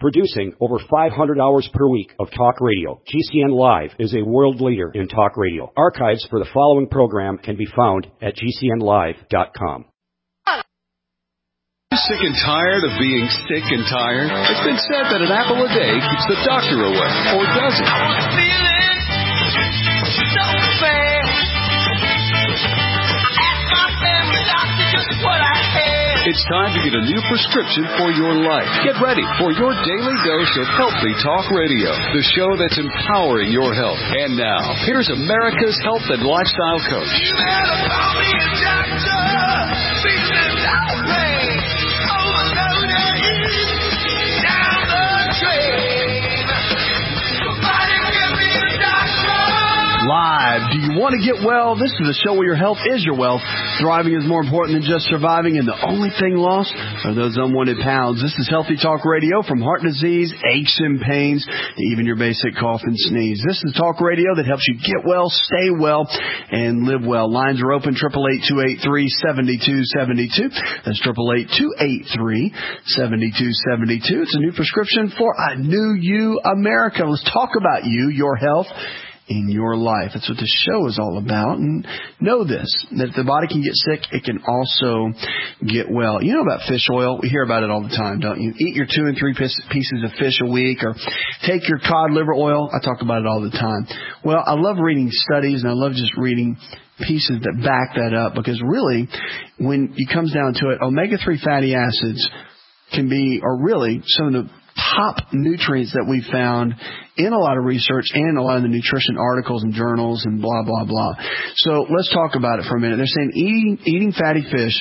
Producing over 500 hours per week of talk radio, GCN Live is a world leader in talk radio. Archives for the following program can be found at GCNlive.com. Sick and tired of being sick and tired? It's been said that an apple a day keeps the doctor away, or does it? I was feeling so bad. I asked my family doctor just what I had. It's time to get a new prescription for your life. Get ready for your daily dose of Healthy Talk Radio, the show that's empowering your health. And now, here's America's health and lifestyle coach. You better call me a doctor. Feeling outraged. Live. Do you want to get well? This is a show where your health is your wealth. Thriving is more important than just surviving, and the only thing lost are those unwanted pounds. This is Healthy Talk Radio, from heart disease, aches and pains, to even your basic cough and sneeze. This is talk radio that helps you get well, stay well, and live well. Lines are open, 888-283-7272. That's 888-283-7272. It's a new prescription for a new you, America. Let's talk about you, your health, in your life. That's what this show is all about. And know this, that if the body can get sick, it can also get well. You know about fish oil? We hear about it all the time, don't you? Eat your 2 and 3 pieces of fish a week, or take your cod liver oil. I talk about it all the time. Well, I love reading studies, and I love just reading pieces that back that up, because really, when it comes down to it, omega-3 fatty acids can be, or really, some of the top nutrients that we found in a lot of research and a lot of the nutrition articles and journals and blah, blah, blah. So let's talk about it for a minute. They're saying eating fatty fish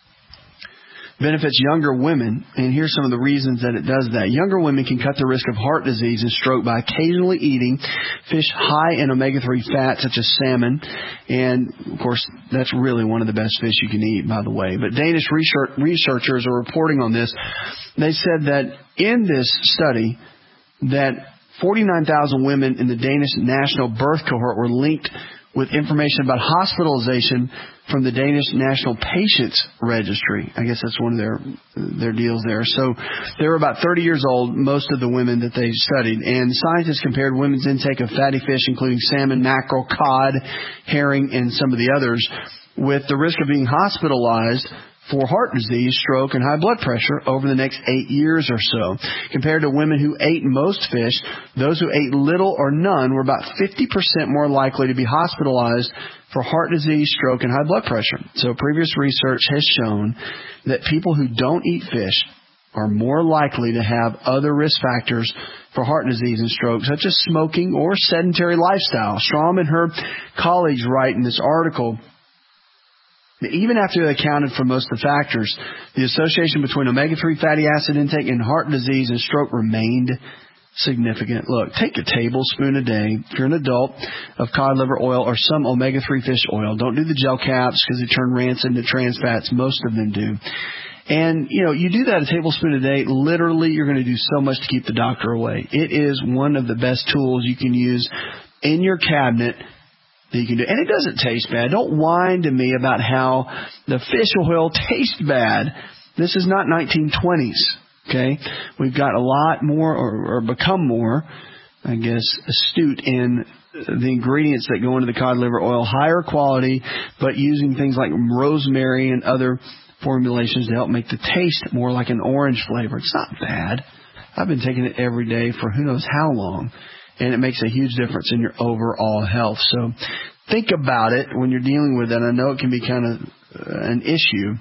benefits younger women, and here's some of the reasons that it does that. Younger women can cut the risk of heart disease and stroke by occasionally eating fish high in omega-3 fat, such as salmon. And, of course, that's really one of the best fish you can eat, by the way. But Danish researchers are reporting on this. They said that in this study that 49,000 women in the Danish National Birth Cohort were linked with information about hospitalization from the Danish National Patients Registry. I guess that's one of their deals there. So they were about 30 years old, most of the women that they studied. And scientists compared women's intake of fatty fish, including salmon, mackerel, cod, herring, and some of the others, with the risk of being hospitalized for heart disease, stroke, and high blood pressure over the next 8 years or so. Compared to women who ate most fish, those who ate little or none were about 50% more likely to be hospitalized for heart disease, stroke, and high blood pressure. So previous research has shown that people who don't eat fish are more likely to have other risk factors for heart disease and stroke, such as smoking or sedentary lifestyle. Strom and her colleagues write in this article, even after they accounted for most of the factors, the association between omega-3 fatty acid intake and heart disease and stroke remained significant. Look, take a tablespoon a day, if you're an adult, of cod liver oil or some omega-3 fish oil. Don't do the gel caps because they turn rancid into trans fats. Most of them do. And, you do that a tablespoon a day, literally you're going to do so much to keep the doctor away. It is one of the best tools you can use in your cabinet that you can do. And it doesn't taste bad. Don't whine to me about how the fish oil tastes bad. This is not 1920s, okay? We've got a lot more, or become more, I guess, astute in the ingredients that go into the cod liver oil. Higher quality, but using things like rosemary and other formulations to help make the taste more like an orange flavor. It's not bad. I've been taking it every day for who knows how long. And it makes a huge difference in your overall health. So think about it when you're dealing with it. I know it can be kind of an issue,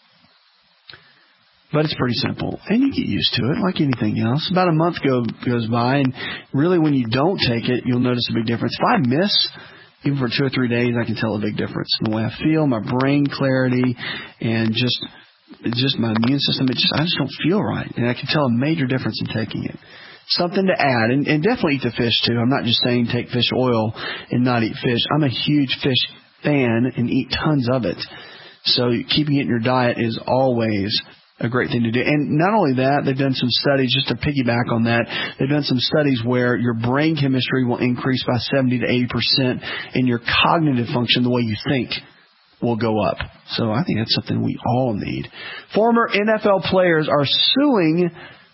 but it's pretty simple. And you get used to it like anything else. About a month goes by, and really when you don't take it, you'll notice a big difference. If I miss, even for 2 or 3 days, I can tell a big difference in the way I feel, my brain clarity, and just my immune system. I just don't feel right. And I can tell a major difference in taking it. Something to add, and definitely eat the fish too. I'm not just saying take fish oil and not eat fish. I'm a huge fish fan and eat tons of it. So keeping it in your diet is always a great thing to do. And not only that, they've done some studies, just to piggyback on that, they've done some studies where your brain chemistry will increase by 70 to 80%, and your cognitive function, the way you think, will go up. So I think that's something we all need. Former NFL players are suing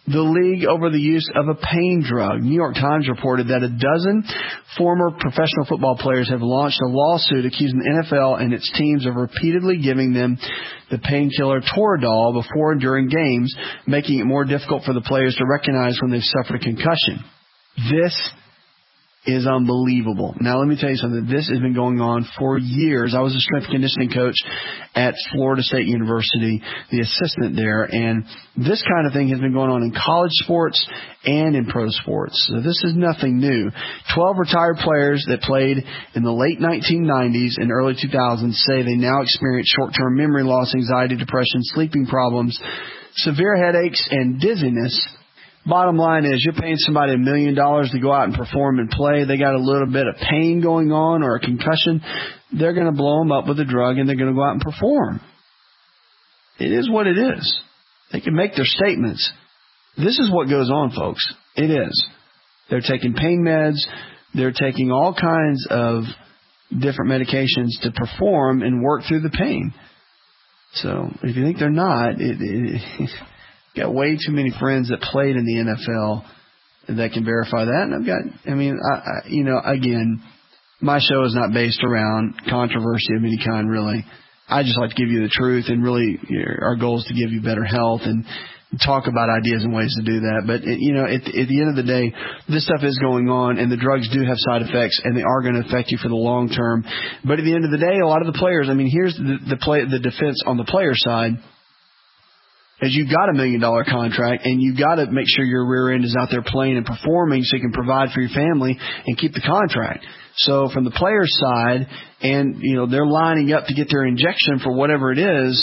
the league over the use of a pain drug. New York Times reported that a dozen former professional football players have launched a lawsuit accusing the NFL and its teams of repeatedly giving them the painkiller Toradol before and during games, making it more difficult for the players to recognize when they've suffered a concussion. This is unbelievable. Now, let me tell you something. This has been going on for years. I was a strength and conditioning coach at Florida State University, the assistant there, and this kind of thing has been going on in college sports and in pro sports. So this is nothing new. 12 retired players that played in the late 1990s and early 2000s say they now experience short-term memory loss, anxiety, depression, sleeping problems, severe headaches, and dizziness. Bottom line is, you're paying somebody $1 million to go out and perform and play. They got a little bit of pain going on or a concussion. They're going to blow them up with a drug, and they're going to go out and perform. It is what it is. They can make their statements. This is what goes on, folks. It is. They're taking pain meds. They're taking all kinds of different medications to perform and work through the pain. So if you think they're not, got way too many friends that played in the NFL that can verify that. And again, my show is not based around controversy of any kind, really. I just like to give you the truth, and really our goal is to give you better health and talk about ideas and ways to do that. But, at the end of the day, this stuff is going on, and the drugs do have side effects, and they are going to affect you for the long term. But at the end of the day, a lot of the players, here's the defense on the player side. As you've got $1 million contract, and you've got to make sure your rear end is out there playing and performing so you can provide for your family and keep the contract. So from the player's side, and, they're lining up to get their injection for whatever it is,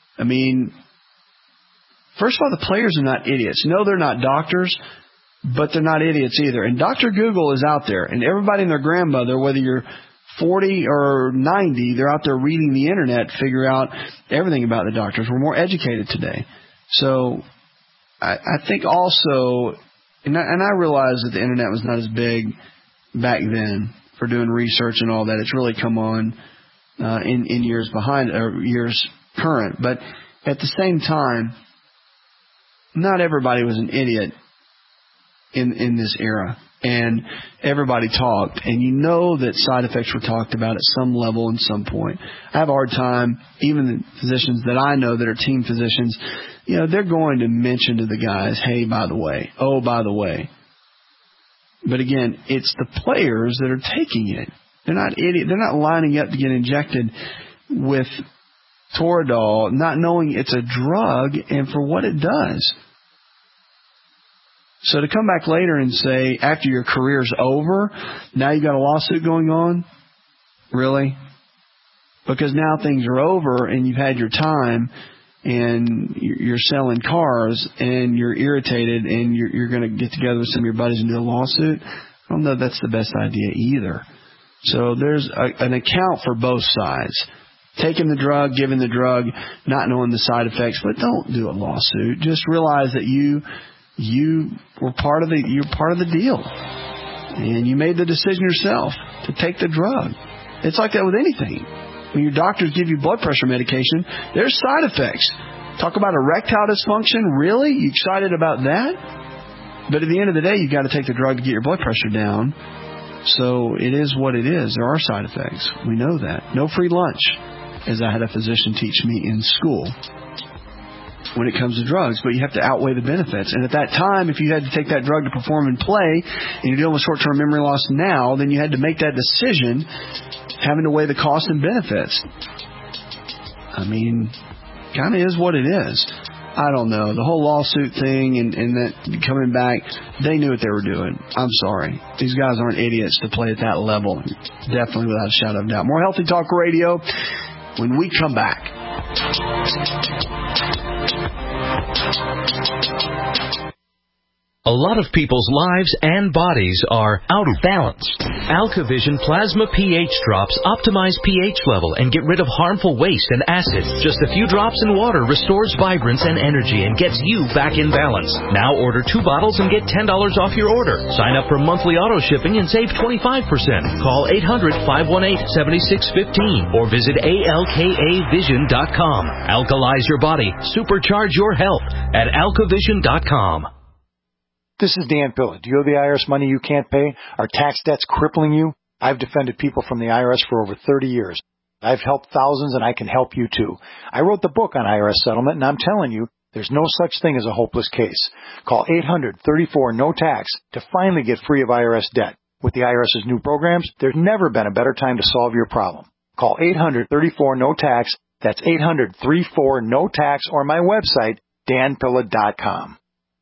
first of all, the players are not idiots. No, they're not doctors, but they're not idiots either. And Dr. Google is out there, and everybody and their grandmother, whether you're 40 or 90, they're out there reading the internet to figure out everything about the doctors. We're more educated today. So I think also, and I realize that the internet was not as big back then for doing research and all that. It's really come on in years behind, or years current. But at the same time, not everybody was an idiot in this era. And everybody talked, and that side effects were talked about at some level and some point. I have a hard time, even the physicians that I know that are team physicians, they're going to mention to the guys, hey, by the way. But again, it's the players that are taking it. They're not idiots. They're not lining up to get injected with Toradol, not knowing it's a drug and for what it does. So to come back later and say, after your career's over, now you've got a lawsuit going on? Really? Because now things are over and you've had your time and you're selling cars and you're irritated and you're going to get together with some of your buddies and do a lawsuit? I don't know if that's the best idea either. So there's an account for both sides. Taking the drug, giving the drug, not knowing the side effects, but don't do a lawsuit. Just realize that you were part of the deal, and you made the decision yourself to take the drug. It's like that with anything. When your doctors give you blood pressure medication, there's side effects. Talk about erectile dysfunction. Really? You excited about that? But at the end of the day, you've got to take the drug to get your blood pressure down. So it is what it is. There are side effects. We know that. No free lunch, as I had a physician teach me in school, when it comes to drugs, but you have to outweigh the benefits. And at that time, if you had to take that drug to perform and play, and you're dealing with short-term memory loss now, then you had to make that decision, having to weigh the cost and benefits. Kind of is what it is. I don't know. The whole lawsuit thing and that coming back, they knew what they were doing. I'm sorry. These guys aren't idiots to play at that level. Definitely without a shadow of doubt. More Healthy Talk Radio when we come back. A lot of people's lives and bodies are out of balance. AlkaVision Plasma pH drops optimize pH level and get rid of harmful waste and acid. Just a few drops in water restores vibrance and energy and gets you back in balance. Now order 2 bottles and get $10 off your order. Sign up for monthly auto shipping and save 25%. Call 800-518-7615 or visit alkavision.com. Alkalize your body. Supercharge your health at alkavision.com. This is Dan Pilla. Do you owe the IRS money you can't pay? Are tax debts crippling you? I've defended people from the IRS for over 30 years. I've helped thousands, and I can help you too. I wrote the book on IRS settlement, and I'm telling you, there's no such thing as a hopeless case. Call 800-34-NO-TAX to finally get free of IRS debt. With the IRS's new programs, there's never been a better time to solve your problem. Call 800-34-NO-TAX. That's 800-34-NO-TAX, or my website, danpilla.com.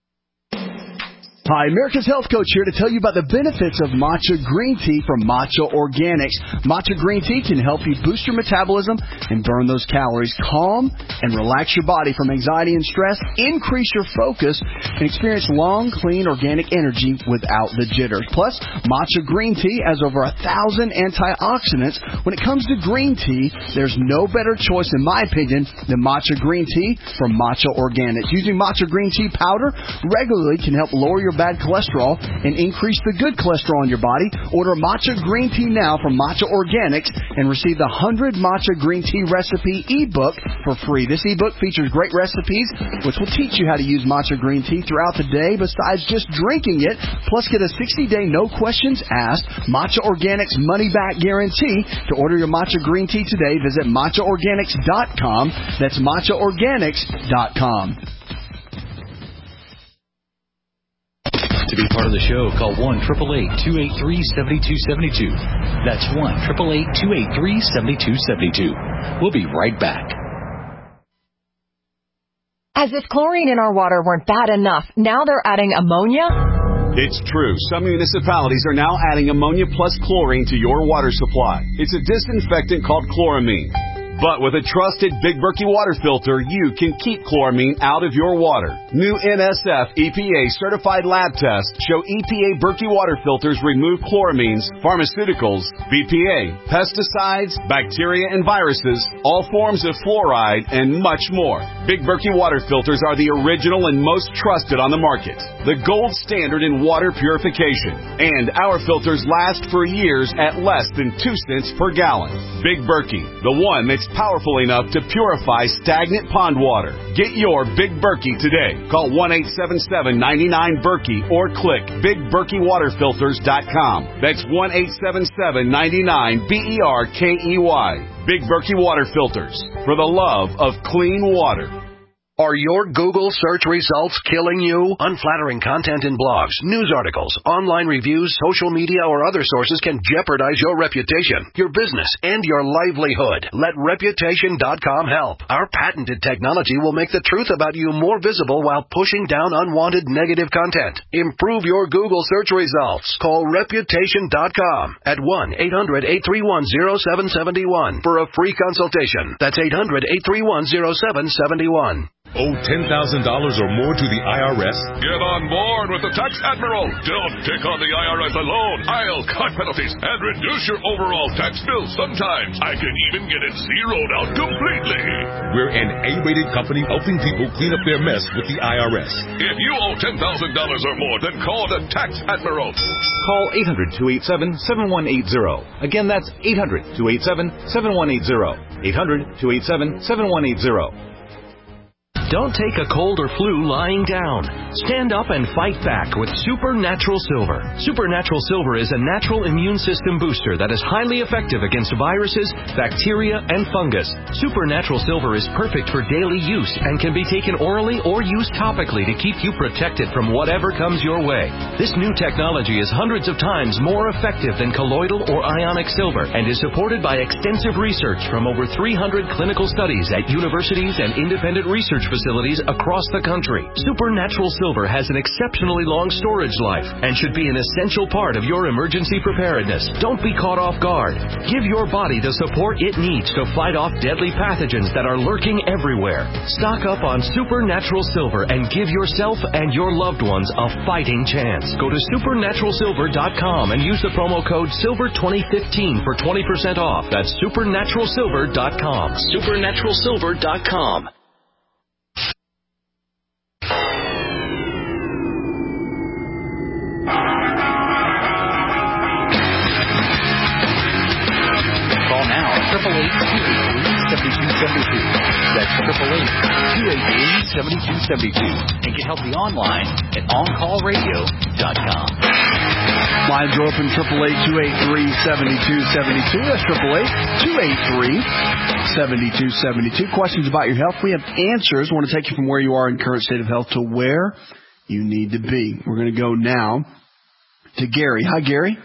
Hi, America's Health Coach here to tell you about the benefits of matcha green tea from Matcha Organics. Matcha green tea can help you boost your metabolism and burn those calories, calm and relax your body from anxiety and stress, increase your focus, and experience long, clean, organic energy without the jitters. Plus, matcha green tea has over 1,000 antioxidants. When it comes to green tea, there's no better choice, in my opinion, than matcha green tea from Matcha Organics. Using matcha green tea powder regularly can help lower your bad cholesterol and increase the good cholesterol in your body. Order matcha green tea now from Matcha Organics and receive the 100 matcha green tea recipe ebook for free. This ebook features great recipes which will teach you how to use matcha green tea throughout the day besides just drinking it. Plus, get a 60-day no questions asked Matcha Organics money back guarantee. To order your matcha green tea today, visit matchaorganics.com. That's matchaorganics.com. To be part of the show, call 1-888-283-7272. That's 1-888-283-7272. We'll be right back. As if chlorine in our water weren't bad enough, now they're adding ammonia? It's true. Some municipalities are now adding ammonia plus chlorine to your water supply. It's a disinfectant called chloramine. But with a trusted Big Berkey water filter, you can keep chloramine out of your water. New NSF EPA certified lab tests show EPA Berkey water filters remove chloramines, pharmaceuticals, BPA, pesticides, bacteria and viruses, all forms of fluoride, and much more. Big Berkey water filters are the original and most trusted on the market, the gold standard in water purification. And our filters last for years at less than 2 cents per gallon. Big Berkey, the one that's powerful enough to purify stagnant pond water. Get your Big Berkey today. Call 1-877-99-BERKEY or click BigBerkeyWaterFilters.com. That's 1-877-99-BERKEY. Big Berkey Water Filters, for the love of clean water. Are your Google search results killing you? Unflattering content in blogs, news articles, online reviews, social media, or other sources can jeopardize your reputation, your business, and your livelihood. Let Reputation.com help. Our patented technology will make the truth about you more visible while pushing down unwanted negative content. Improve your Google search results. Call Reputation.com at 1-800-831-0771 for a free consultation. That's 800-831-0771. Owe $10,000 or more to the IRS? Get on board with the Tax Admiral. Don't take on the IRS alone. I'll cut penalties and reduce your overall tax bill. Sometimes I can even get it zeroed out completely. We're an A-rated company helping people clean up their mess with the IRS. If you owe $10,000 or more, then call the Tax Admiral. Call 800-287-7180. Again, that's 800-287-7180. 800-287-7180. Don't take a cold or flu lying down. Stand up and fight back with Supernatural Silver. Supernatural Silver is a natural immune system booster that is highly effective against viruses, bacteria, and fungus. Supernatural Silver is perfect for daily use and can be taken orally or used topically to keep you protected from whatever comes your way. This new technology is hundreds of times more effective than colloidal or ionic silver and is supported by extensive research from over 300 clinical studies at universities and independent research facilities across the country. Supernatural Silver has an exceptionally long storage life and should be an essential part of your emergency preparedness. Don't be caught off guard. Give your body the support it needs to fight off deadly pathogens that are lurking everywhere. Stock up on Supernatural Silver and give yourself and your loved ones a fighting chance. Go to supernaturalsilver.com and use the promo code SILVER2015 for 20% off. That's supernaturalsilver.com. supernaturalsilver.com. Call now, 888-283-7272. That's 888-283-7272. And get help online at OnCallRadio.com. Lines are open, 888-283-7272. That's 888-283-7272. Questions about your health. We have answers. I want to take you from where you are in current state of health to where you need to be. We're going to go now to Gary. Hi, Gary.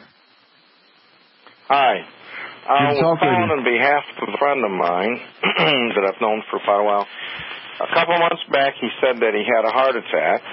Hi. I was calling on behalf of a friend of mine that I've known for quite a while. A couple of months back, he said that he had a heart attack,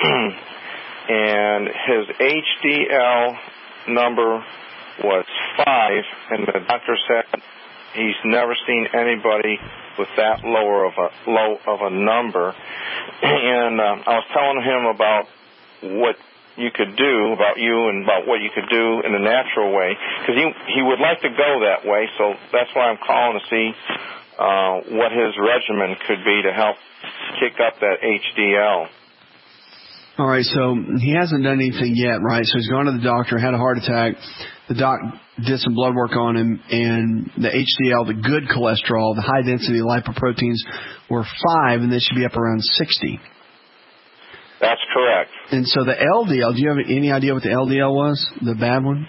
and his HDL number was 5, and the doctor said he's never seen anybody with that low of a number. And I was telling him about what you could do, about you and about what you could do in a natural way, because he would like to go that way, so that's why I'm calling to see what his regimen could be to help kick up that HDL. All right, so he hasn't done anything yet, right? So he's gone to the doctor, had a heart attack. The doc did some blood work on him, and the HDL, the good cholesterol, the high-density lipoproteins were 5, and they should be up around 60. That's correct. And so the LDL, do you have any idea what the LDL was, the bad one?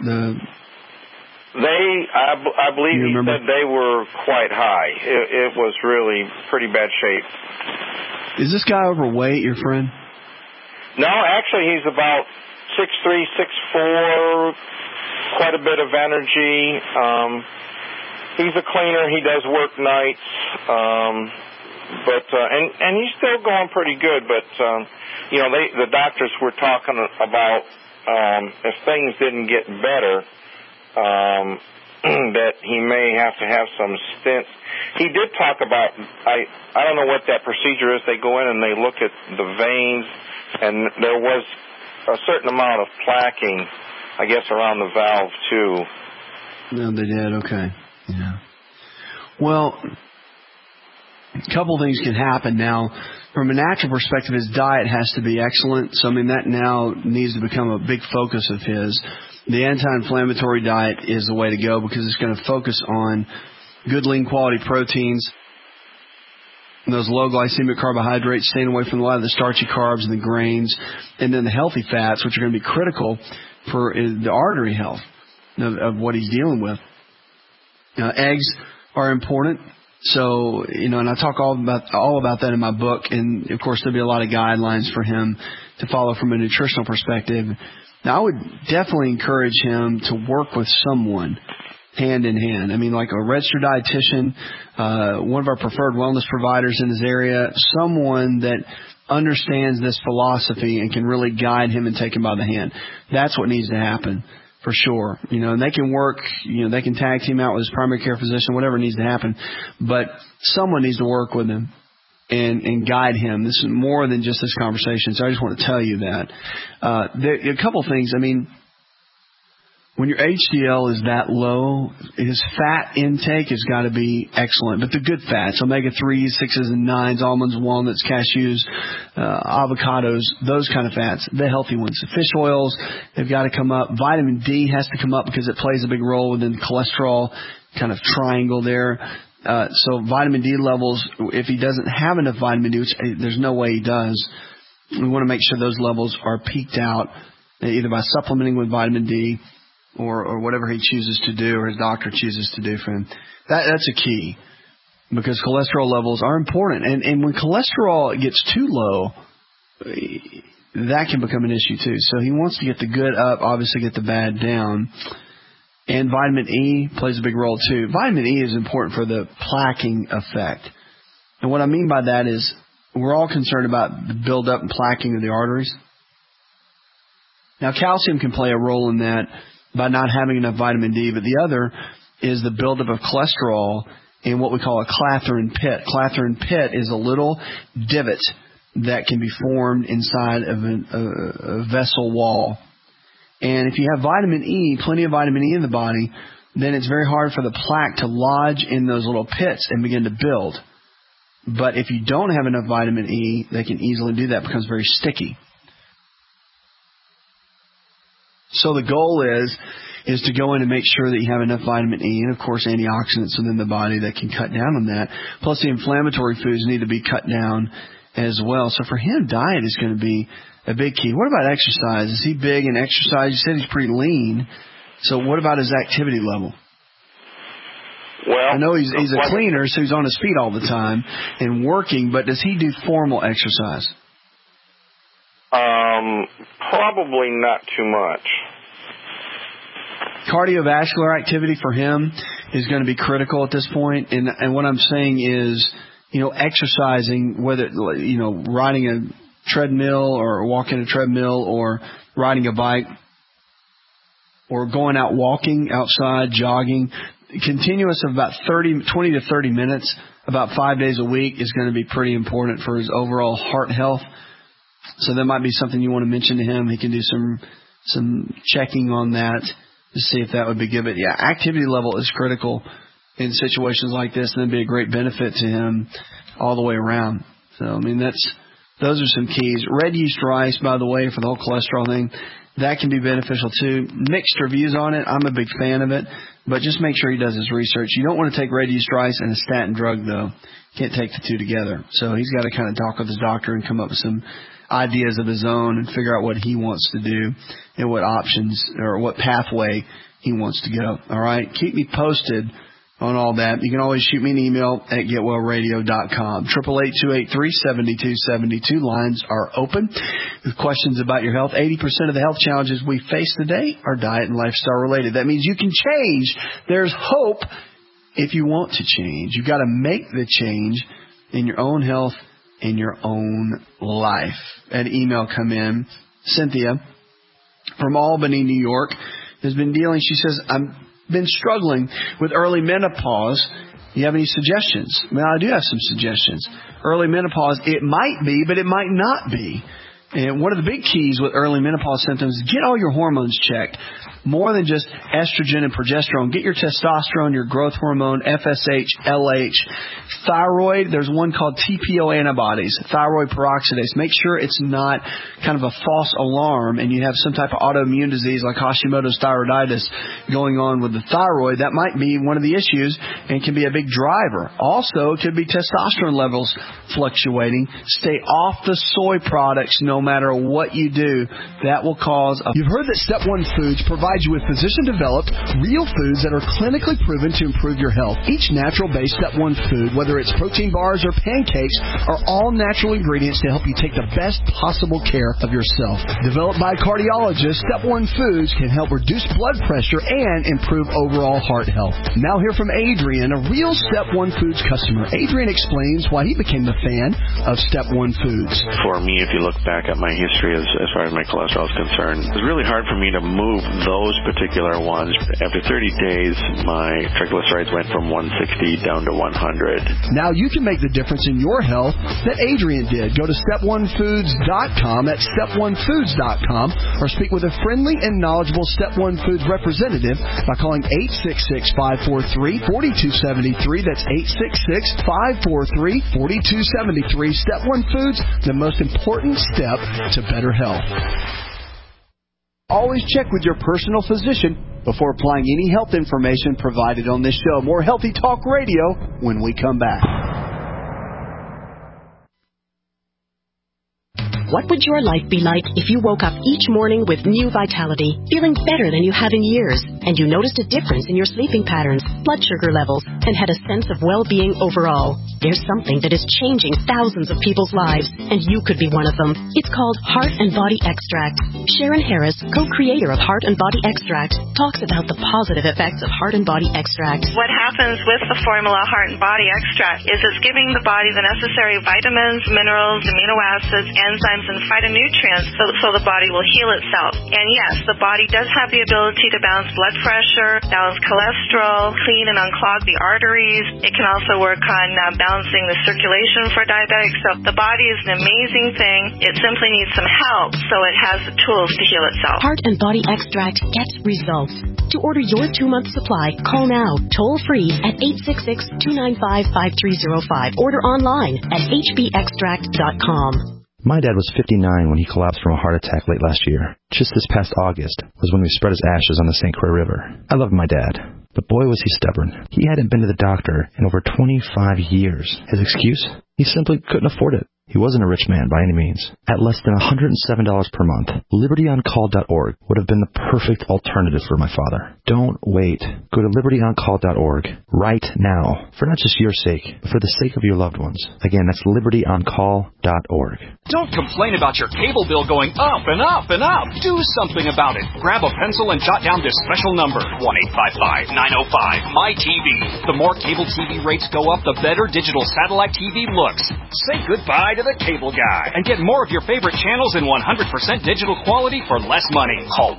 I believe he said they were quite high. It was really pretty bad shape. Is this guy overweight, your friend? No, actually he's about 6'3", 6'4", quite a bit of energy. He's a cleaner. He does work nights. But he's still going pretty good, but the doctors were talking about if things didn't get better, that he may have to have some stents. He did talk about I don't know what that procedure is. They go in and they look at the veins, and there was a certain amount of plaquing, I guess, around the valve too. No, they did. Okay. Yeah. Well, a couple things can happen now. From a natural perspective, his diet has to be excellent. So, that now needs to become a big focus of his. The anti-inflammatory diet is the way to go because it's going to focus on good, lean quality proteins, and those low glycemic carbohydrates, staying away from a lot of the starchy carbs and the grains, and then the healthy fats, which are going to be critical for the artery health of what he's dealing with. Now, eggs are important. So, and I talk all about that in my book, and of course there'll be a lot of guidelines for him to follow from a nutritional perspective. Now, I would definitely encourage him to work with someone hand in hand. Like a registered dietitian, one of our preferred wellness providers in his area, someone that understands this philosophy and can really guide him and take him by the hand. That's what needs to happen. For sure. And they can work, they can tag team out with his primary care physician, whatever needs to happen. But someone needs to work with him and guide him. This is more than just this conversation, so I just want to tell you that. There are a couple things. When your HDL is that low, his fat intake has got to be excellent. But the good fats, omega-3s, 6s, and 9s, almonds, walnuts, cashews, avocados, those kind of fats, the healthy ones. The fish oils, they've got to come up. Vitamin D has to come up because it plays a big role within the cholesterol kind of triangle there. So vitamin D levels, if he doesn't have enough vitamin D, which there's no way he does, we want to make sure those levels are peaked out either by supplementing with vitamin D or whatever he chooses to do or his doctor chooses to do for him. That's a key because cholesterol levels are important. And when cholesterol gets too low, that can become an issue too. So he wants to get the good up, obviously get the bad down. And vitamin E plays a big role too. Vitamin E is important for the plaquing effect. And what I mean by that is we're all concerned about the buildup and plaquing of the arteries. Now, calcium can play a role in that by not having enough vitamin D, but the other is the buildup of cholesterol in what we call a Clathrin pit. Clathrin pit is a little divot that can be formed inside of a vessel wall. And if you have vitamin E, plenty of vitamin E in the body, then it's very hard for the plaque to lodge in those little pits and begin to build. But if you don't have enough vitamin E, they can easily do that. It becomes very sticky. So the goal is is to go in and make sure that you have enough vitamin E and, of course, antioxidants within the body that can cut down on that. Plus, the inflammatory foods need to be cut down as well. So for him, diet is going to be a big key. What about exercise? Is he big in exercise? You said he's pretty lean. So what about his activity level? Well, I know he's a cleaner, so he's on his feet all the time and working, but does he do formal exercise? Probably not too much. Cardiovascular activity for him is going to be critical at this point. And what I'm saying is, exercising, whether, riding a treadmill or walking a treadmill or riding a bike or going out walking outside, jogging, continuous of about 20 to 30 minutes, about 5 days a week is going to be pretty important for his overall heart health. So that might be something you want to mention to him. He can do some checking on that to see if that would be good. But yeah, activity level is critical in situations like this, and it'd be a great benefit to him all the way around. So, those are some keys. Red yeast rice, by the way, for the whole cholesterol thing, that can be beneficial too. Mixed reviews on it. I'm a big fan of it, but just make sure he does his research. You don't want to take red yeast rice and a statin drug, though. Can't take the two together. So he's got to kind of talk with his doctor and come up with some ideas of his own and figure out what he wants to do and what options or what pathway he wants to go. All right? Keep me posted on all that. You can always shoot me an email at getwellradio.com. 888-373-7272. Lines are open with questions about your health. 80% of the health challenges we face today are diet and lifestyle related. That means you can change. There's hope if you want to change. You've got to make the change in your own health, in your own life. An email come in. Cynthia from Albany, New York, has been dealing. She says, I've been struggling with early menopause. Do you have any suggestions? Well, I do have some suggestions. Early menopause, it might be, but it might not be. And one of the big keys with early menopause symptoms is get all your hormones checked. More than just estrogen and progesterone. Get your testosterone, your growth hormone, FSH, LH, thyroid. There's one called TPO antibodies, thyroid peroxidase. Make sure it's not kind of a false alarm and you have some type of autoimmune disease like Hashimoto's thyroiditis going on with the thyroid. That might be one of the issues and can be a big driver. Also, it could be testosterone levels fluctuating. Stay off the soy products no matter what you do. That will cause You've heard that Step 1 Foods provides you with physician-developed, real foods that are clinically proven to improve your health. Each natural-based Step 1 food, whether it's protein bars or pancakes, are all natural ingredients to help you take the best possible care of yourself. Developed by cardiologists, Step 1 Foods can help reduce blood pressure and improve overall heart health. Now hear from Adrian, a real Step 1 Foods customer. Adrian explains why he became a fan of Step 1 Foods. For me, if you look back at my history as far as my cholesterol is concerned, it was really hard for me to move those particular ones. After 30 days, my triglycerides went from 160 down to 100. Now you can make the difference in your health that Adrian did. Go to step1foods.com, that's step1foods.com, or speak with a friendly and knowledgeable Step 1 Foods representative by calling 866-543-4273. That's 866-543-4273. Step 1 Foods, the most important step to better health. Always check with your personal physician before applying any health information provided on this show. More Healthy Talk Radio when we come back. What would your life be like if you woke up each morning with new vitality, feeling better than you have in years, and you noticed a difference in your sleeping patterns, blood sugar levels, and had a sense of well-being overall? There's something that is changing thousands of people's lives, and you could be one of them. It's called Heart and Body Extract. Sharon Harris, co-creator of Heart and Body Extract, talks about the positive effects of Heart and Body Extract. What happens with the formula Heart and Body Extract is it's giving the body the necessary vitamins, minerals, amino acids, enzymes, and phytonutrients so the body will heal itself. And yes, the body does have the ability to balance blood pressure, balance cholesterol, clean and unclog the arteries. It can also work on balancing the circulation for diabetics. So the body is an amazing thing. It simply needs some help so it has the tools to heal itself. Heart and Body Extract gets results. To order your 2-month supply, call now, toll free at 866-295-5305. Order online at hbextract.com. My dad was 59 when he collapsed from a heart attack late last year. Just this past August was when we spread his ashes on the St. Croix River. I loved my dad, but boy was he stubborn. He hadn't been to the doctor in over 25 years. His excuse? He simply couldn't afford it. He wasn't a rich man by any means. At less than $107 per month, LibertyOnCall.org would have been the perfect alternative for my father. Don't wait. Go to LibertyOnCall.org right now, for not just your sake, but for the sake of your loved ones. Again, that's LibertyOnCall.org. Don't complain about your cable bill going up and up and up. Do something about it. Grab a pencil and jot down this special number, 1-855-905-MyTV. The more cable TV rates go up, the better digital satellite TV looks. Say goodbye to the cable guy and get more of your favorite channels in 100% digital quality for less money. Call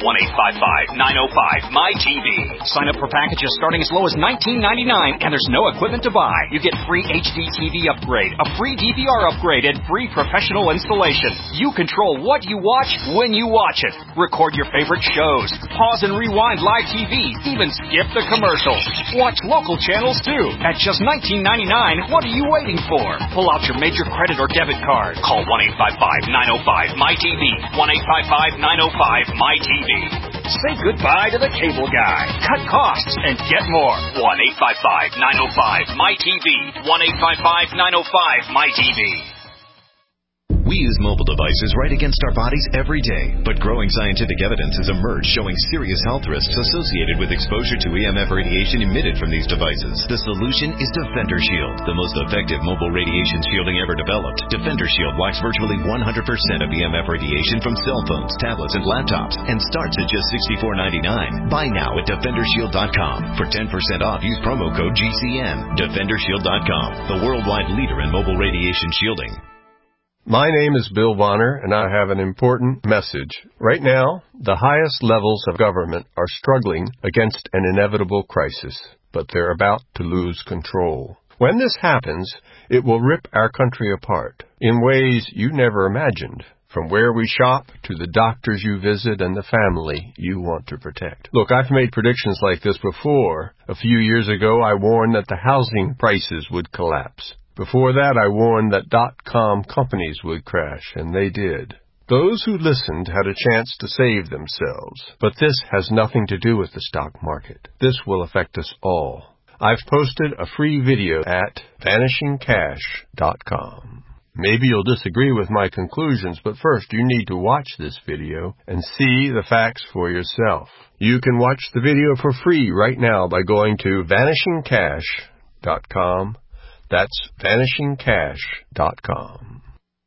1-855-905-MyTV. Sign up for packages starting as low as $19.99, and there's no equipment to buy. You get free HD TV upgrade, a free DVR upgrade, and free professional installation. You control what you watch when you watch it. Record your favorite shows, pause and rewind live TV, even skip the commercials. Watch local channels too. At just $19.99, what are you waiting for? Pull out your major credit or debit card. Call 1-855-905-MyTV. 1-855-905-MyTV. Say goodbye to the cable guy. Cut costs and get more. 1-855-905-MyTV. 1-855-905-MyTV. We use mobile devices right against our bodies every day, but growing scientific evidence has emerged showing serious health risks associated with exposure to EMF radiation emitted from these devices. The solution is Defender Shield, the most effective mobile radiation shielding ever developed. Defender Shield blocks virtually 100% of EMF radiation from cell phones, tablets, and laptops, and starts at just $64.99. Buy now at DefenderShield.com. For 10% off, use promo code GCN. DefenderShield.com, the worldwide leader in mobile radiation shielding. My name is Bill Bonner, and I have an important message. Right now, the highest levels of government are struggling against an inevitable crisis, but they're about to lose control. When this happens, it will rip our country apart in ways you never imagined, from where we shop to the doctors you visit and the family you want to protect. Look, I've made predictions like this before. A few years ago, I warned that the housing prices would collapse. Before that, I warned that .com companies would crash, and they did. Those who listened had a chance to save themselves, but this has nothing to do with the stock market. This will affect us all. I've posted a free video at vanishingcash.com. Maybe you'll disagree with my conclusions, but first you need to watch this video and see the facts for yourself. You can watch the video for free right now by going to vanishingcash.com. That's vanishingcash.com.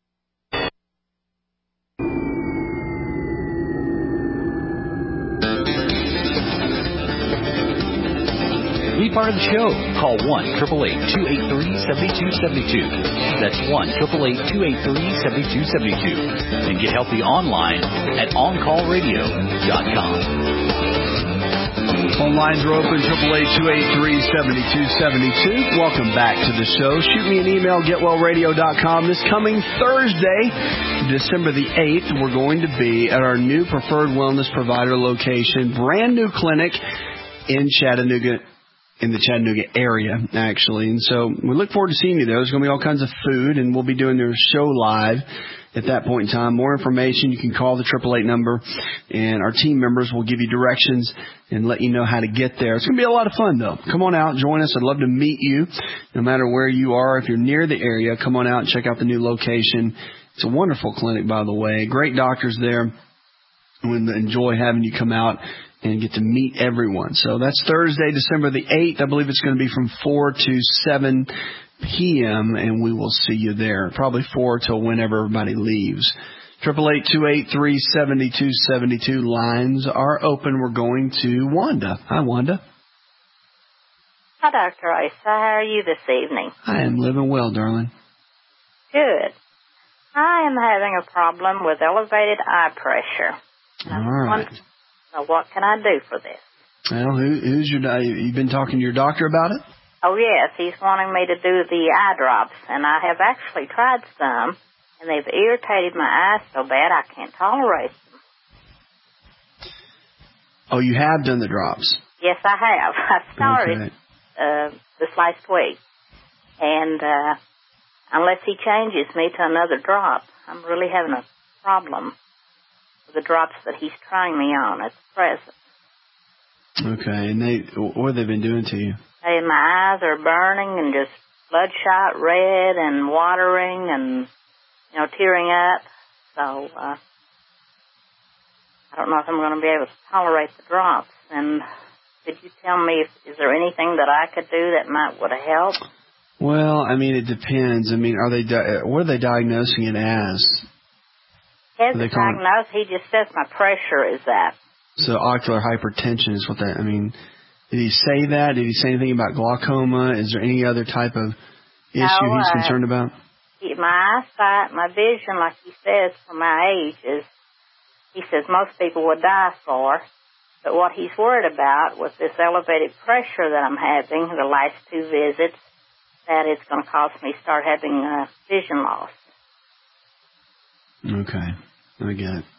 Be part of the show. Call 1-888-283-7272. That's 1-888-283-7272. And get healthy online at OnCallRadio.com. Phone lines are open, 888-283-7272. Welcome back to the show. Shoot me an email, getwellradio.com. This coming Thursday, December the 8th, we're going to be at our new Preferred Wellness Provider location, brand new clinic in Chattanooga, in the Chattanooga area, actually. And so we look forward to seeing you there. There's going to be all kinds of food, and we'll be doing their show live at that point in time. More information, you can call the 888 number, and our team members will give you directions and let you know how to get there. It's going to be a lot of fun, though. Come on out, join us. I'd love to meet you, no matter where you are. If you're near the area, come on out and check out the new location. It's a wonderful clinic, by the way. Great doctors there. We enjoy having you come out and get to meet everyone. So that's Thursday, December the 8th. I believe it's going to be from 4 to 7 p.m., and we will see you there. Probably 4 till whenever everybody leaves. 888-283-7272. Lines are open. We're going to Wanda. Hi, Wanda. Hi, Dr. Isa. How are you this evening? I am living well, darling. Good. I am having a problem with elevated eye pressure. All right. Now, what can I do for this? Well, who's your? You've been talking to your doctor about it? Oh, yes. He's wanting me to do the eye drops, and I have actually tried some, and they've irritated my eyes so bad I can't tolerate them. Oh, you have done the drops? Yes, I have. I started this last week, and unless he changes me to another drop. I'm really having a problem with the drops that he's trying me on at present. Okay, and what have they been doing to you? Hey, my eyes are burning and just bloodshot red and watering and, tearing up. So, I don't know if I'm going to be able to tolerate the drops. And could you tell me, is there anything that I could do that would help? Well, it depends. What are they diagnosing it as? He hasn't diagnosed. He just says my pressure is that. So ocular hypertension is what that, did he say that? Did he say anything about glaucoma? Is there any other type of issue he's concerned about? My eyesight, my vision, like he says, for my age is, he says most people would die for. But what he's worried about with this elevated pressure that I'm having, the last 2 visits, that it's going to cause me to start having vision loss. Okay, I get it.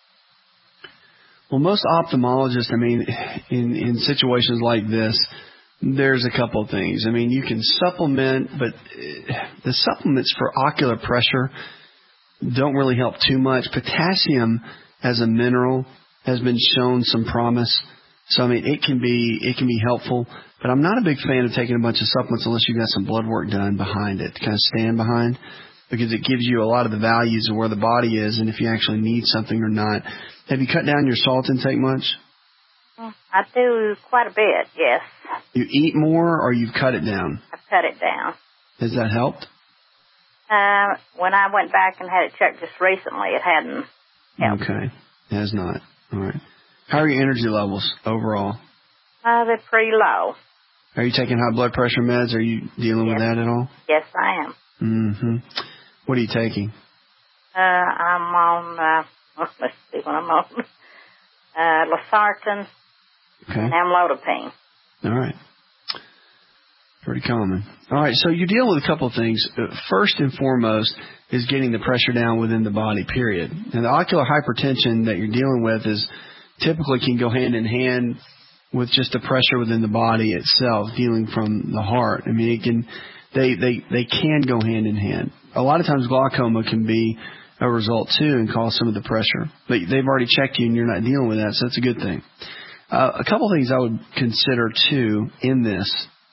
Well, most ophthalmologists, in situations like this, there's a couple of things. You can supplement, but the supplements for ocular pressure don't really help too much. Potassium as a mineral has been shown some promise. So, it can be helpful, but I'm not a big fan of taking a bunch of supplements unless you've got some blood work done behind it to kind of stand behind, because it gives you a lot of the values of where the body is and if you actually need something or not. Have you cut down your salt intake much? I do quite a bit, yes. You eat more or you've cut it down? I've cut it down. Has that helped? When I went back and had it checked just recently, it hadn't helped. Okay. It has not. All right. How are your energy levels overall? They're pretty low. Are you taking high blood pressure meds? Are you dealing with that at all? Yes, I am. Mm-hmm. What are you taking? I'm on, let's see what I'm on. Losartan and amlodipine. All right. Pretty common. All right, so you're dealing with a couple of things. First and foremost is getting the pressure down within the body, period. And the ocular hypertension that you're dealing with typically can go hand in hand with just the pressure within the body itself, dealing from the heart. They can go hand in hand. A lot of times glaucoma can be a result too and cause some of the pressure. But they've already checked you and you're not dealing with that, so that's a good thing. A couple of things I would consider too in this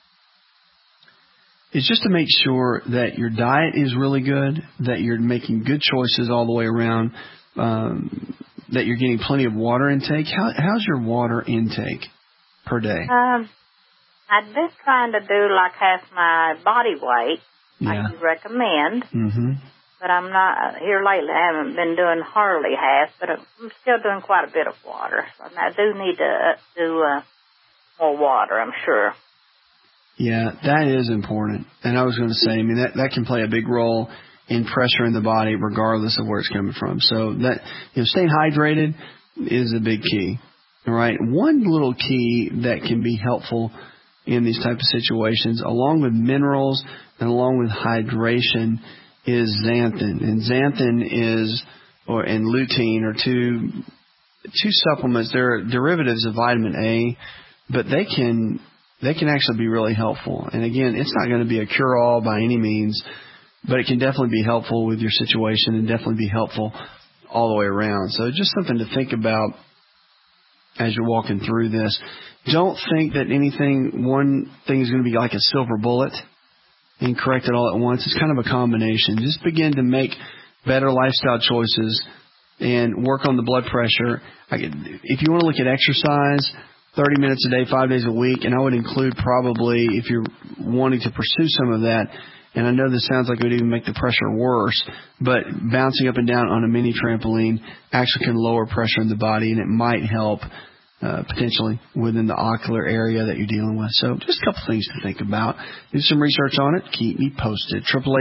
is just to make sure that your diet is really good, that you're making good choices all the way around, that you're getting plenty of water intake. How's your water intake per day? I've been trying to do like half my body weight, like you recommend. Mm-hmm. But I'm not, here lately I haven't been doing hardly half, but I'm still doing quite a bit of water. So I do need to do more water, I'm sure. Yeah, that is important. And I was going to say, that can play a big role in pressure in the body regardless of where it's coming from. So that, staying hydrated is a big key. All right. One little key that can be helpful in these type of situations, along with minerals and along with hydration, is xanthan. And xanthan and lutein are two supplements. They're derivatives of vitamin A, but they can actually be really helpful. And again, it's not going to be a cure-all by any means, but it can definitely be helpful with your situation and definitely be helpful all the way around. So just something to think about as you're walking through this. Don't think that one thing is going to be like a silver bullet and correct it all at once. It's kind of a combination. Just begin to make better lifestyle choices and work on the blood pressure. If you want to look at exercise, 30 minutes a day, 5 days a week, and I would include probably, if you're wanting to pursue some of that, and I know this sounds like it would even make the pressure worse, but bouncing up and down on a mini trampoline actually can lower pressure in the body, and it might help potentially within the ocular area that you're dealing with. So just a couple things to think about. Do some research on it. Keep me posted.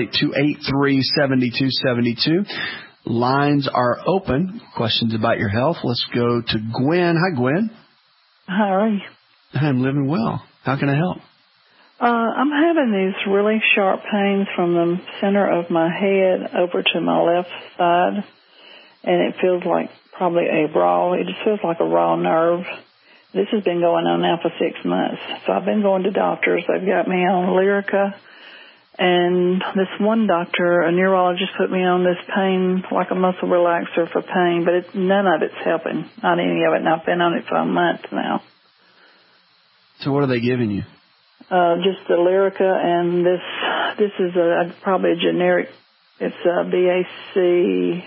888-283-7272. Lines are open. Questions about your health. Let's go to Gwen. Hi, Gwen. How are you? I'm living well. How can I help? I'm having these really sharp pains from the center of my head over to my left side, and it feels like probably a raw. It just feels like a raw nerve. This has been going on now for 6 months. So I've been going to doctors. They've got me on Lyrica And this one doctor, a neurologist, put me on this pain, like a muscle relaxer for pain, but none of it's helping, not any of it, and I've been on it for a month now. So what are they giving you? Just the Lyrica, and this is probably a generic, it's BACLOFEN,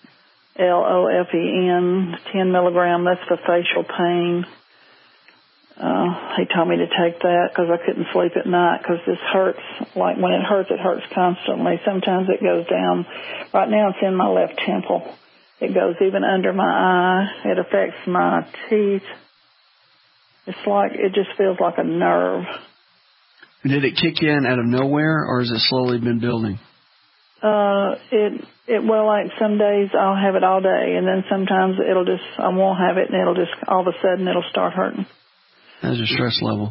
10 milligram, that's for facial pain. He told me to take that because I couldn't sleep at night because this hurts. Like when it hurts constantly. Sometimes it goes down. Right now it's in my left temple. It goes even under my eye. It affects my teeth. It's like, it just feels like a nerve. Did it kick in out of nowhere, or has it slowly been building? Well, like some days I'll have it all day, and then sometimes I won't have it, and it'll just, all of a sudden it'll start hurting. How's your stress level?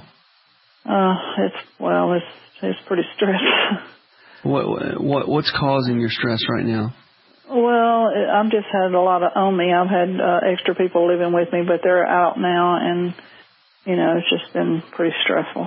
It's pretty stressful. What's causing your stress right now? Well, I've just had a lot on me. I've had extra people living with me, but they're out now, and, it's just been pretty stressful.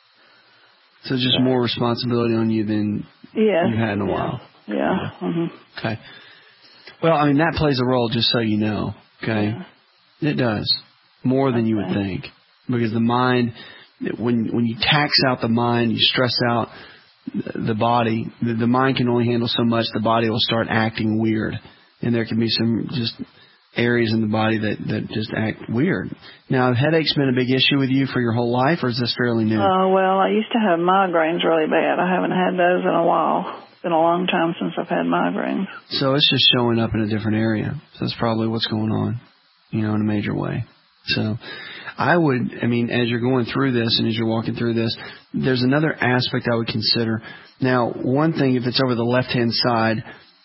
So just more responsibility on you than you've had in a while? Yeah. Mm-hmm. Okay. Well, I mean, that plays a role, just so you know, okay? Yeah. It does. More than you would think. Because the mind, when you tax out the mind, you stress out the body, the mind can only handle so much, the body will start acting weird. And there can be some just areas in the body that just act weird. Now, have headaches been a big issue with you for your whole life, or is this fairly new? Well, I used to have migraines really bad. I haven't had those in a while. It's been a long time since I've had migraines. So it's just showing up in a different area. So that's probably what's going on, in a major way. So as you're going through this and as you're walking through this, there's another aspect I would consider. Now, one thing, if it's over the left-hand side,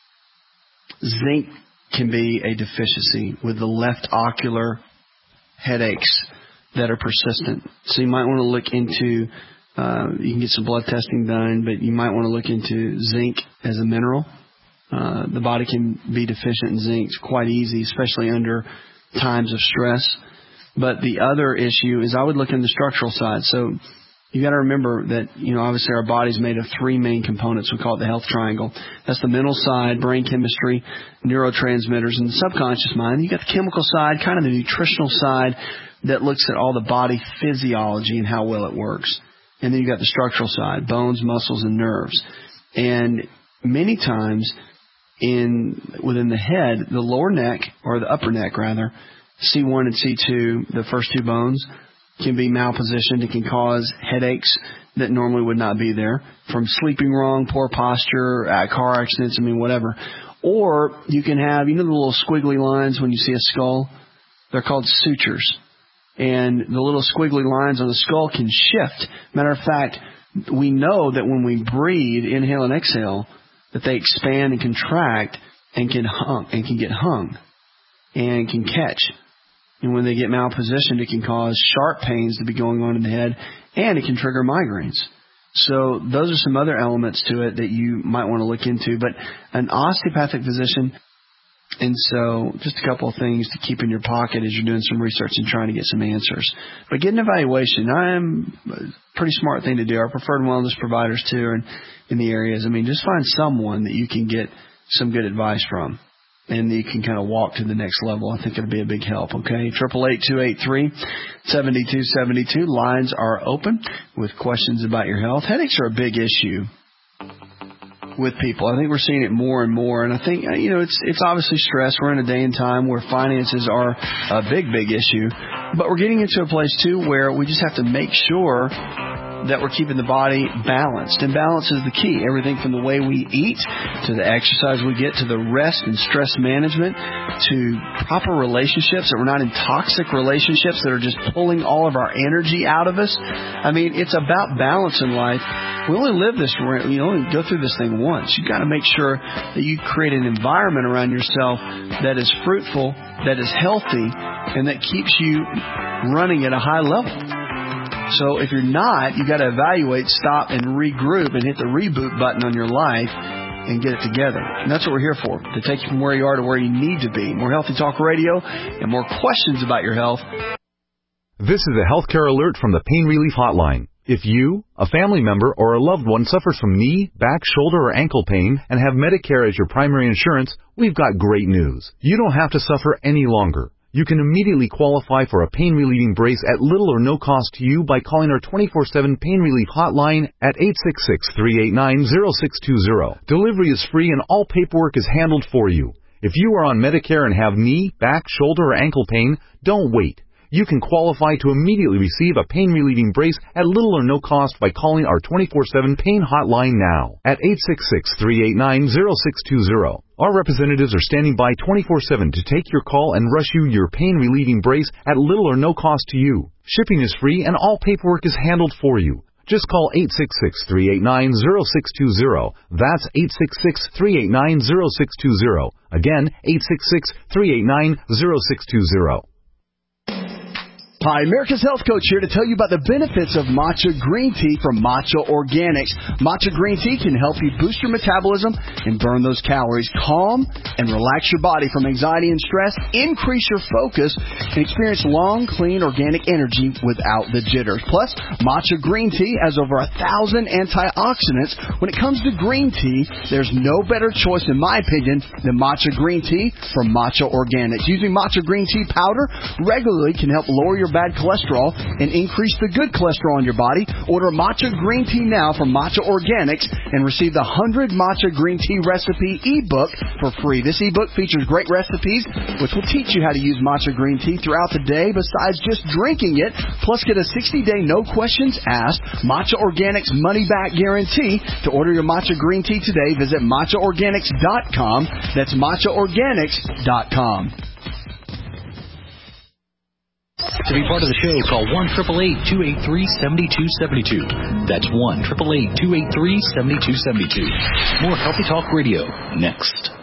zinc can be a deficiency with the left ocular headaches that are persistent. So you might want to look into, you can get some blood testing done, but you might want to look into zinc as a mineral. The body can be deficient in zinc. It's quite easy, especially under times of stress. But the other issue is I would look in the structural side. So you got to remember that, obviously our body's made of three main components. We call it the health triangle. That's the mental side, brain chemistry, neurotransmitters, and the subconscious mind. You got the chemical side, kind of the nutritional side that looks at all the body physiology and how well it works. And then you got the structural side, bones, muscles, and nerves. And many times within the head, the lower neck, or the upper neck rather, C1 and C2, the first two bones, can be malpositioned. It can cause headaches that normally would not be there from sleeping wrong, poor posture, car accidents, whatever. Or you can have, the little squiggly lines when you see a skull? They're called sutures. And the little squiggly lines on the skull can shift. Matter of fact, we know that when we breathe, inhale and exhale, that they expand and contract and can get hung and can catch. And when they get malpositioned, it can cause sharp pains to be going on in the head, and it can trigger migraines. So those are some other elements to it that you might want to look into. But an osteopathic physician, and so just a couple of things to keep in your pocket as you're doing some research and trying to get some answers. But get an evaluation. I'm a pretty smart thing to do. Our preferred wellness providers, too, are in the areas. just find someone that you can get some good advice from. And you can kind of walk to the next level. I think it'll be a big help, okay? 888-283-7272. Lines are open with questions about your health. Headaches are a big issue with people. I think we're seeing it more and more. And I think, it's obviously stress. We're in a day and time where finances are a big, big issue. But we're getting into a place, too, where we just have to make sure that we're keeping the body balanced. And balance is the key. Everything from the way we eat, to the exercise we get, to the rest and stress management, to proper relationships, that we're not in toxic relationships that are just pulling all of our energy out of us. It's about balance in life. We only live this, only go through this thing once. You've got to make sure that you create an environment around yourself that is fruitful, that is healthy, and that keeps you running at a high level. So if you're not, you got to evaluate, stop, and regroup and hit the reboot button on your life and get it together. And that's what we're here for, to take you from where you are to where you need to be. More Healthy Talk Radio and more questions about your health. This is a healthcare alert from the Pain Relief Hotline. If you, a family member, or a loved one suffers from knee, back, shoulder, or ankle pain and have Medicare as your primary insurance, we've got great news. You don't have to suffer any longer. You can immediately qualify for a pain-relieving brace at little or no cost to you by calling our 24/7 pain relief hotline at 866-389-0620. Delivery is free and all paperwork is handled for you. If you are on Medicare and have knee, back, shoulder, or ankle pain, don't wait. You can qualify to immediately receive a pain-relieving brace at little or no cost by calling our 24/7 pain hotline now at 866-389-0620. Our representatives are standing by 24/7 to take your call and rush you your pain-relieving brace at little or no cost to you. Shipping is free and all paperwork is handled for you. Just call 866-389-0620. That's 866-389-0620. Again, 866-389-0620. Hi, America's Health Coach here to tell you about the benefits of matcha green tea from Matcha Organics. Matcha green tea can help you boost your metabolism and burn those calories, calm and relax your body from anxiety and stress, increase your focus, and experience long, clean, organic energy without the jitters. Plus, matcha green tea has over 1,000 antioxidants. When it comes to green tea, there's no better choice, in my opinion, than matcha green tea from Matcha Organics. Using matcha green tea powder regularly can help lower your bad cholesterol and increase the good cholesterol in your body. Order matcha green tea now from Matcha Organics and receive the 100 matcha green tea recipe ebook for free. This ebook features great recipes which will teach you how to use matcha green tea throughout the day besides just drinking it. Plus, get a 60-day no questions asked Matcha Organics money back guarantee. To order your matcha green tea today, visit matchaorganics.com. That's matchaorganics.com. To be part of the show, call 1-888-283-7272. That's 1-888-283-7272. More Healthy Talk Radio next.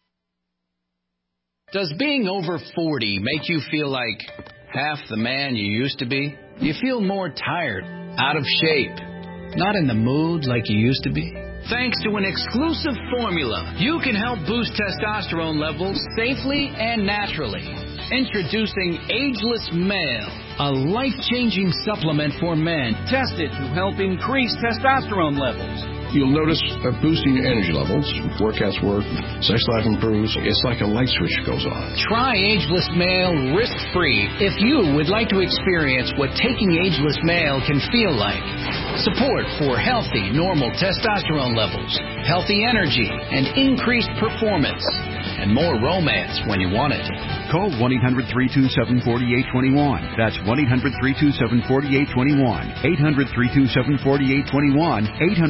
Does being over 40 make you feel like half the man you used to be? Do you feel more tired, out of shape, not in the mood like you used to be? Thanks to an exclusive formula, you can help boost testosterone levels safely and naturally. Introducing Ageless Male, a life-changing supplement for men tested to help increase testosterone levels. You'll notice a boost in your energy levels. Workouts work, sex life improves. It's like a light switch goes on. Try Ageless Male risk-free if you would like to experience what taking Ageless Male can feel like. Support for healthy, normal testosterone levels, healthy energy, and increased performance. And more romance when you want it. Call 1-800-327-4821. That's 1-800-327-4821. 800-327-4821.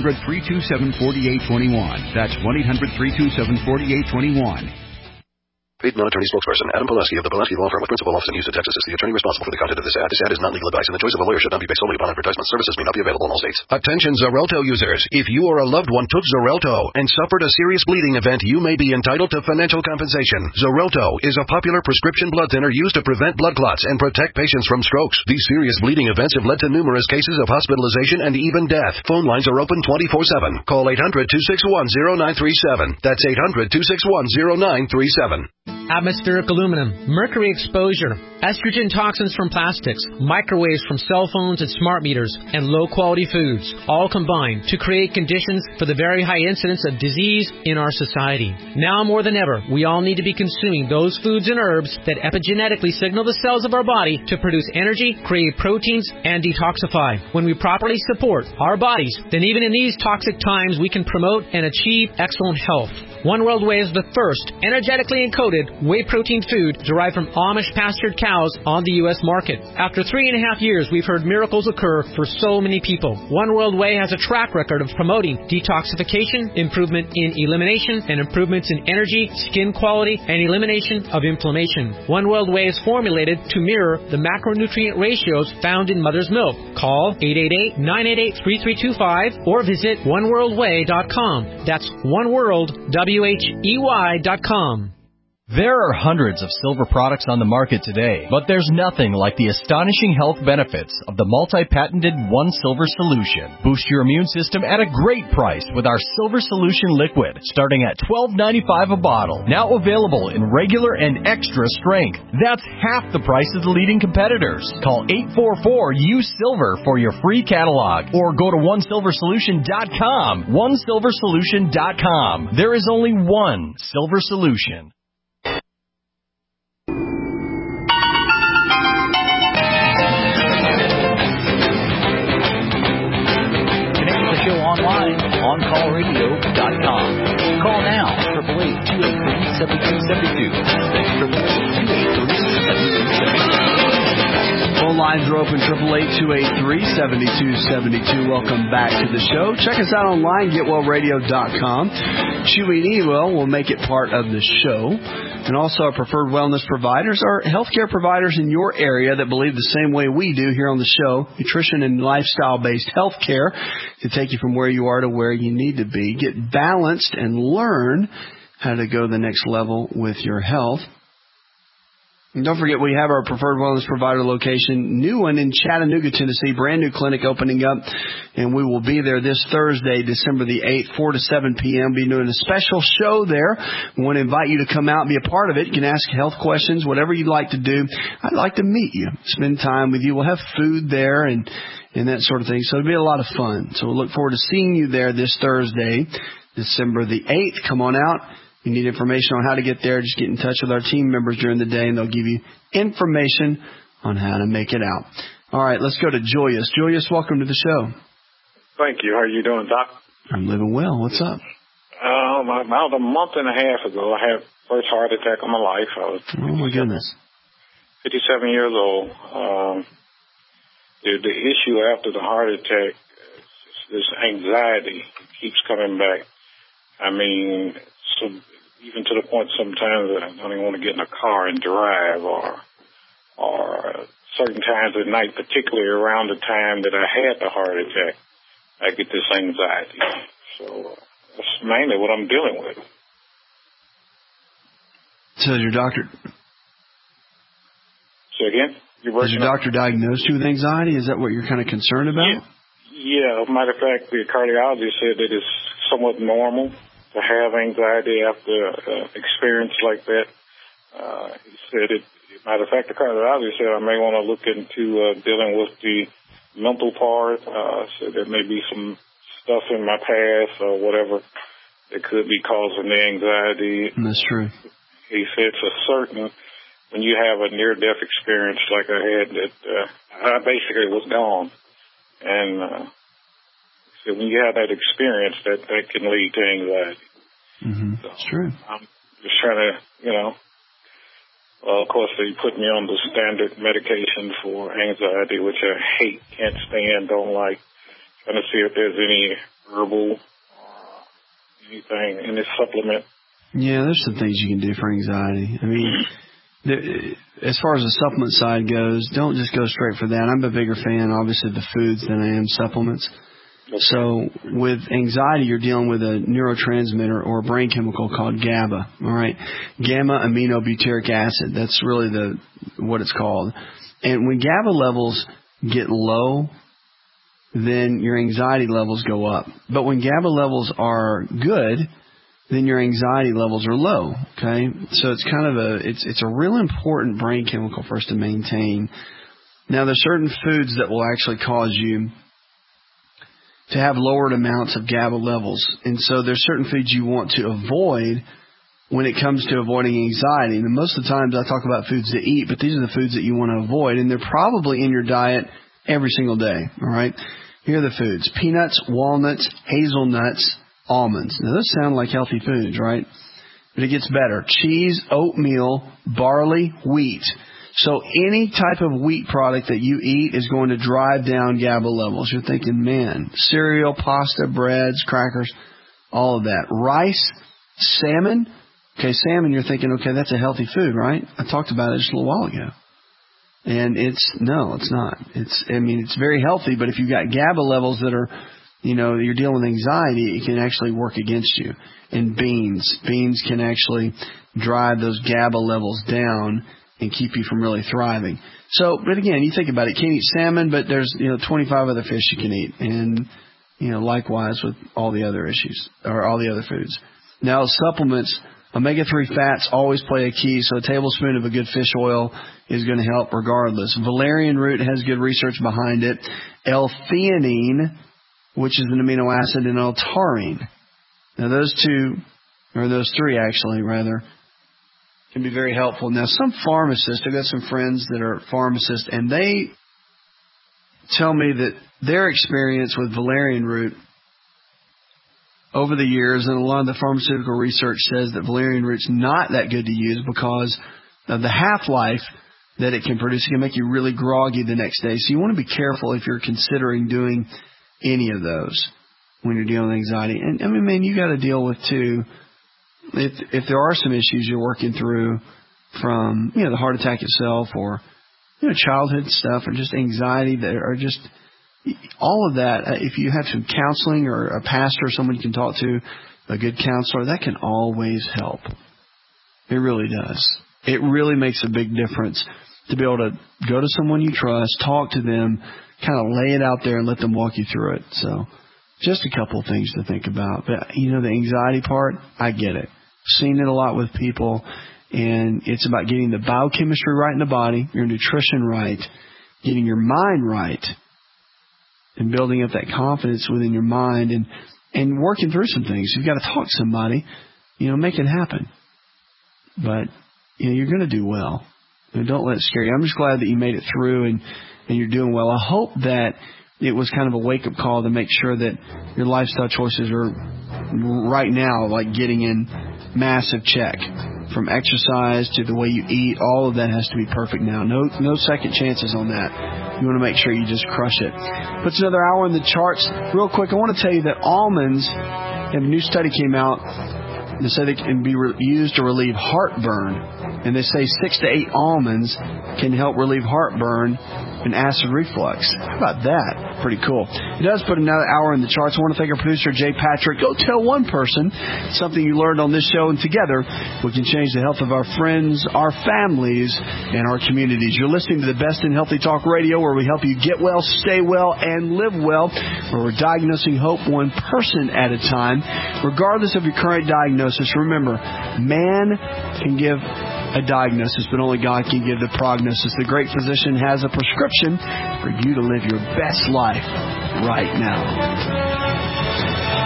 800-327-4821. That's 1-800-327-4821. Paid non-attorney spokesperson Adam Pulaski of the Pulaski Law Firm with principal office in Houston, Texas is the attorney responsible for the content of this ad. This ad is not legal advice, and the choice of a lawyer should not be based solely upon advertisement. Services may not be available in all states. Attention Xarelto users. If you or a loved one took Xarelto and suffered a serious bleeding event, you may be entitled to financial compensation. Xarelto is a popular prescription blood thinner used to prevent blood clots and protect patients from strokes. These serious bleeding events have led to numerous cases of hospitalization and even death. Phone lines are open 24/7. Call 800-261-0937. That's 800-261-0937. Atmospheric aluminum, mercury exposure, estrogen toxins from plastics, microwaves from cell phones and smart meters, and low-quality foods all combine to create conditions for the very high incidence of disease in our society. Now more than ever, we all need to be consuming those foods and herbs that epigenetically signal the cells of our body to produce energy, create proteins, and detoxify. When we properly support our bodies, then even in these toxic times, we can promote and achieve excellent health. One World Whey is the first energetically encoded whey protein food derived from Amish pastured cows on the U.S. market. After 3.5 years, we've heard miracles occur for so many people. One World Whey has a track record of promoting detoxification, improvement in elimination, and improvements in energy, skin quality, and elimination of inflammation. One World Whey is formulated to mirror the macronutrient ratios found in mother's milk. Call 888-988-3325 or visit oneworldwhey.com. That's oneworldwhey.com. There are hundreds of silver products on the market today, but there's nothing like the astonishing health benefits of the multi-patented One Silver Solution. Boost your immune system at a great price with our Silver Solution Liquid, starting at $12.95 a bottle. Now available in regular and extra strength. That's half the price of the leading competitors. Call 844-U-SILVER for your free catalog, or go to OneSilverSolution.com. OneSilverSolution.com. There is only one Silver Solution. Online, OnCallRadio.com. Call now, 888-283-7272. That's 888-283-7272. Phone lines are open, 888-283-7272. Welcome back to the show. Check us out online, GetWellRadio.com. Chewy and Ewell will make it part of the show. And also our preferred wellness providers are healthcare providers in your area that believe the same way we do here on the show. Nutrition and lifestyle-based healthcare to take you from where you are to where you need to be. Get balanced and learn how to go the next level with your health. And don't forget, we have our preferred wellness provider location, new one in Chattanooga, Tennessee, brand new clinic opening up, and we will be there this Thursday, December the 8th, 4 to 7 p.m. Be doing a special show there. We want to invite you to come out and be a part of it. You can ask health questions, whatever you'd like to do. I'd like to meet you, spend time with you. We'll have food there and that sort of thing, so it'll be a lot of fun. So we'll look forward to seeing you there this Thursday, December the 8th. Come on out. If you need information on how to get there, just get in touch with our team members during the day, and they'll give you information on how to make it out. All right, let's go to Julius. Julius, welcome to the show. Thank you. How are you doing, Doc? I'm living well. What's up? About a month and a half ago, I had first heart attack of my life. I was oh, my goodness. 57 years old. The issue after the heart attack, this anxiety keeps coming back. I mean, so even to the point sometimes that I don't even want to get in a car and drive, or certain times at night, particularly around the time that I had the heart attack, I get this anxiety. So that's mainly what I'm dealing with. So your doctor... Say again? Has your doctor diagnosed you with anxiety? Is that what you're kind of concerned about? Yeah. Matter of fact, the cardiologist said that it's somewhat normal to have anxiety after experience like that. He said it. Matter of fact, the cardiologist said I may want to look into dealing with the mental part. So there may be some stuff in my past or whatever that could be causing the anxiety. That's true. He said it's a certain, when you have a near-death experience like I had, that I basically was gone. And so when you have that experience, that can lead to anxiety. Mm-hmm. So it's true. I'm just trying to, of course, they put me on the standard medication for anxiety, which I hate, can't stand, don't like. Trying to see if there's any herbal or anything, any supplement. Yeah, there's some things you can do for anxiety. I mean, as far as the supplement side goes, don't just go straight for that. I'm a bigger fan, obviously, of the foods than I am supplements. Okay. So with anxiety, you're dealing with a neurotransmitter or a brain chemical called GABA. All right, gamma-aminobutyric acid. That's really what it's called. And when GABA levels get low, then your anxiety levels go up. But when GABA levels are good, then your anxiety levels are low. Okay, so it's kind of it's a real important brain chemical for us to maintain. Now, there's certain foods that will actually cause you to have lowered amounts of GABA levels. And so there's certain foods you want to avoid when it comes to avoiding anxiety. And most of the times I talk about foods to eat, but these are the foods that you want to avoid. And they're probably in your diet every single day. All right. Here are the foods: peanuts, walnuts, hazelnuts, almonds. Now, those sound like healthy foods, right? But it gets better. Cheese, oatmeal, barley, wheat. So any type of wheat product that you eat is going to drive down GABA levels. You're thinking, man, cereal, pasta, breads, crackers, all of that. Rice, salmon. Okay, salmon, you're thinking, okay, that's a healthy food, right? I talked about it just a little while ago. And it's not. It's very healthy, but if you've got GABA levels that are, you're dealing with anxiety, it can actually work against you. And beans can actually drive those GABA levels down and keep you from really thriving. So, but again, you think about it, you can't eat salmon, but there's, 25 other fish you can eat. And, likewise with all the other issues, or all the other foods. Now, supplements, omega-3 fats always play a key, so a tablespoon of a good fish oil is going to help regardless. Valerian root has good research behind it. L-theanine, which is an amino acid, and L-taurine. Now, those three actually, can be very helpful. Now, some pharmacists, I've got some friends that are pharmacists, and they tell me that their experience with valerian root over the years, and a lot of the pharmaceutical research says that valerian root's not that good to use because of the half-life that it can produce. It can make you really groggy the next day. So you want to be careful if you're considering doing any of those when you're dealing with anxiety. And, you got to deal with, too, if there are some issues you're working through from, the heart attack itself or, childhood stuff or just anxiety that are just all of that. If you have some counseling or a pastor or someone you can talk to, a good counselor, that can always help. It really does. It really makes a big difference to be able to go to someone you trust, talk to them, kind of lay it out there and let them walk you through it. So just a couple of things to think about. But, the anxiety part, I get it. Seen it a lot with people, and it's about getting the biochemistry right in the body, your nutrition right, getting your mind right, and building up that confidence within your mind and working through some things. You've got to talk to somebody, make it happen. But, you're going to do well. Don't let it scare you. I'm just glad that you made it through and you're doing well. I hope that it was kind of a wake-up call to make sure that your lifestyle choices are right now, like getting in massive check. From exercise to the way you eat, all of that has to be perfect now. No second chances on that. You want to make sure you just crush it. Puts another hour in the charts. Real quick, I want to tell you that almonds, a new study came out. They say they can be used to relieve heartburn. And they say 6 to 8 almonds can help relieve heartburn and acid reflux. How about that? Pretty cool. It does put another hour in the charts. I want to thank our producer, Jay Patrick. Go tell one person something you learned on this show, and together we can change the health of our friends, our families, and our communities. You're listening to the best in Healthy Talk Radio, where we help you get well, stay well, and live well, where we're diagnosing hope one person at a time. Regardless of your current diagnosis, remember, man can give a diagnosis, but only God can give the prognosis. The great physician has a prescription for you to live your best life right now.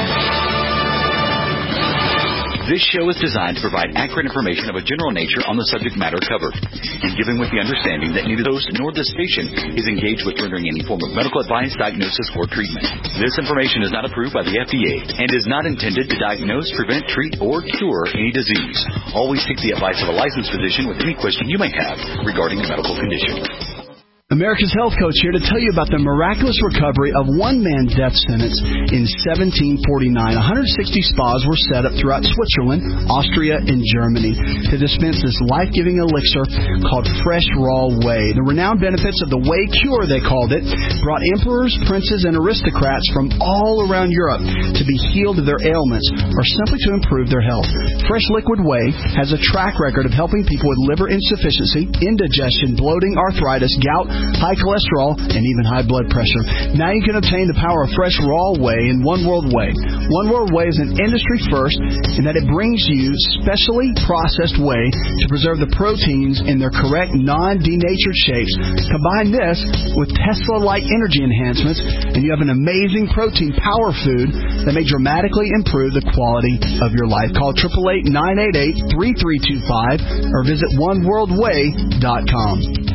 This show is designed to provide accurate information of a general nature on the subject matter covered, and given with the understanding that neither the host nor the station is engaged with rendering any form of medical advice, diagnosis, or treatment. This information is not approved by the FDA and is not intended to diagnose, prevent, treat, or cure any disease. Always seek the advice of a licensed physician with any question you may have regarding a medical condition. America's Health Coach here to tell you about the miraculous recovery of one man's death sentence in 1749. 160 spas were set up throughout Switzerland, Austria, and Germany to dispense this life-giving elixir called Fresh Raw Whey. The renowned benefits of the Whey Cure, they called it, brought emperors, princes, and aristocrats from all around Europe to be healed of their ailments or simply to improve their health. Fresh Liquid Whey has a track record of helping people with liver insufficiency, indigestion, bloating, arthritis, gout, high cholesterol, and even high blood pressure. Now you can obtain the power of Fresh Raw Whey in One World Whey. One World Whey is an industry first in that it brings you specially processed whey to preserve the proteins in their correct non-denatured shapes. Combine this with Tesla-like energy enhancements, and you have an amazing protein power food that may dramatically improve the quality of your life. Call 888-988-3325 or visit oneworldwhey.com.